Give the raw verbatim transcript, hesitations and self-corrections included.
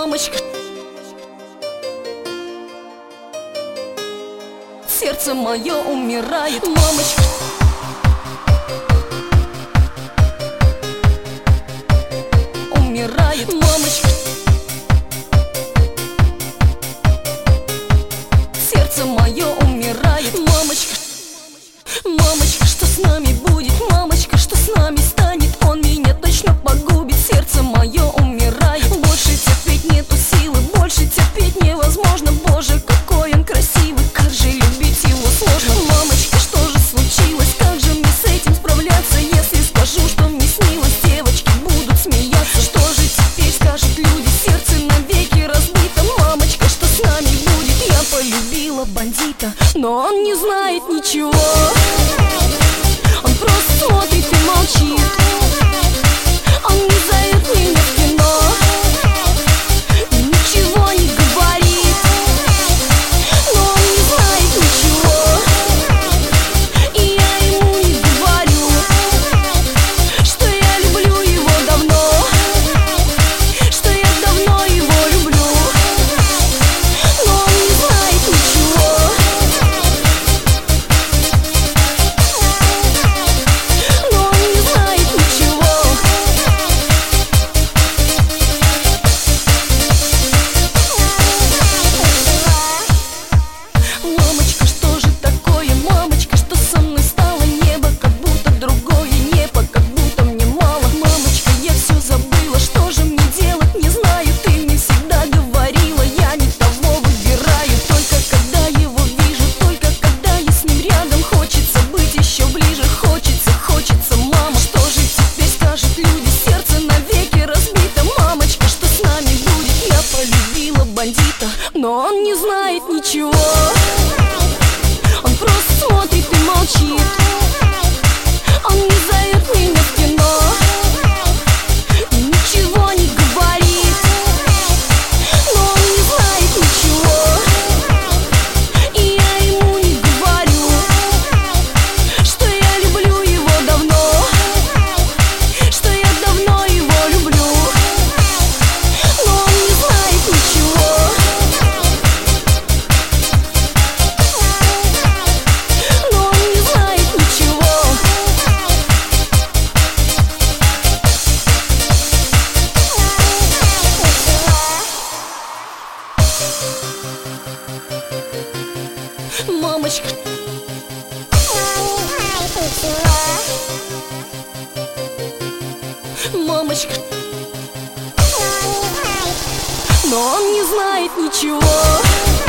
Мамочка, сердце мое умирает. Мамочка, умирает. Мамочка, сердце мое умирает. Мамочка, мамочка, что с нами будет? Мамочка, что с нами станет? Он меня точно погубит. Сердце мое умирает. Больше терпеть нету силы, больше терпеть невозможно. Боже, какой он красивый, как же любить его сложно. Мамочка, что же случилось? Как же мне с этим справляться? Если скажу, что мне снилось, девочки будут смеяться. Что же теперь скажут люди? Сердце навеки разбито. Мамочка, что с нами будет? Я полюбила бандита, но он не знает ничего. Он просто смотрит и молчит. Он не зовет меня в кино, ничего не говорит, но он не знает ничего. И я ему не говорю, что я люблю его давно, что я давно его люблю, но он не знает ничего. Но он не знает ничего. Мамочка, что же такое? Мамочка, что со мной стало? Небо как будто другое небо, как будто мне мало. Мамочка, я все забыла, что же мне делать? Не знаю, ты мне всегда говорила, я не того выбираю. Только когда его вижу, только когда я с ним рядом, хочется быть еще ближе, хочется, хочется. Мама, что же теперь скажут люди? Сердце навеки разбито. Мамочка, что с нами будет? Я полюбила бандита, но он не знает ничего. Он просто смотрит и молчит. Он не зовет меня в кино, ничего не говорит, но он не знает ничего. И я ему не говорю, что я люблю его давно, что я давно его люблю, но он не знает ничего. Но он не знает ничего. Мамочка, мамочка, но он не знает ничего.